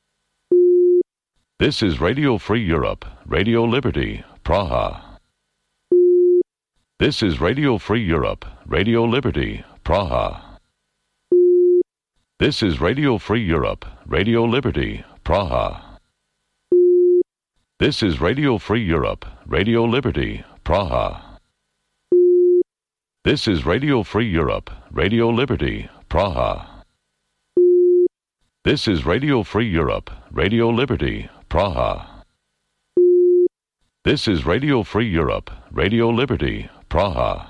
This is Radio Free Europe, Radio Liberty, Praha. This is Radio Free Europe, Radio Liberty, Praha. This is Radio Free Europe, Radio Liberty, Praha. This is Radio Free Europe, Radio Liberty, Praha. This is Radio Free Europe, Radio Liberty, Praha. This is Radio Free Europe, Radio Liberty, Praha. This is Radio Free Europe, Radio Liberty, Praha.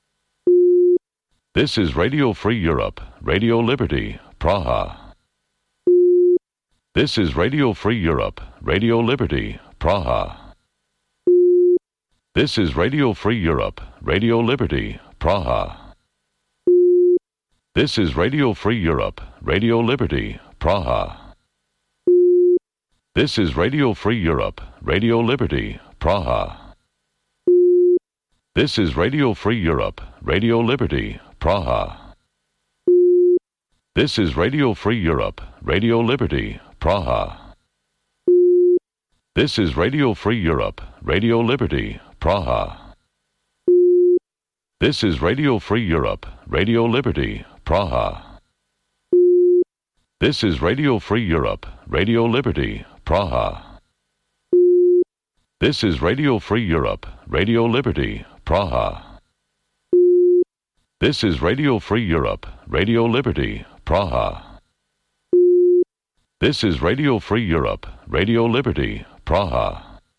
This is Radio Free Europe, Radio Liberty, Praha. This is Radio Free Europe, Radio Liberty, Praha. This is Radio Free Europe, Radio Liberty, Praha. This is Radio Free Europe, Radio Liberty, Praha. This is Radio Free Europe, Radio Liberty, Praha. This is Radio Free Europe, Radio Liberty, Praha. This is Radio Free Europe, Radio Liberty, Praha. This is Radio Free Europe, Radio Liberty, Praha. This is Radio Free Europe, Radio Liberty, Praha. This is Radio Free Europe, Radio Liberty, Praha. This is Radio Free Europe, Radio Liberty, Praha. This is Radio Free Europe, Radio Liberty, Praha. This is Radio Free Europe, Radio Liberty, Praha.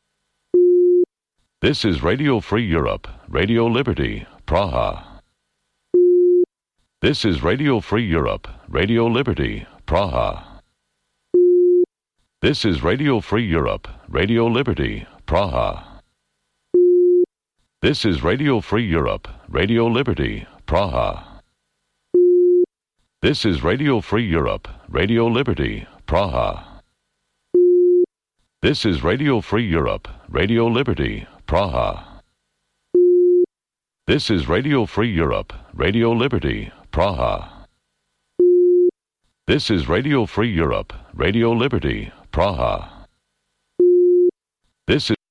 This is Radio Free Europe, Radio Liberty, Praha. This is Radio Free Europe, Radio Liberty, Praha. This is Radio Free Europe, Radio Liberty, Praha. This is Radio Free Europe, Radio Liberty, Praha. This is Radio Free Europe, Radio Liberty, Praha. This is Radio Free Europe, Radio Liberty, Praha. This is Radio Free Europe, Radio Liberty, Praha. This is Radio Free Europe, Radio Liberty, Praha. This is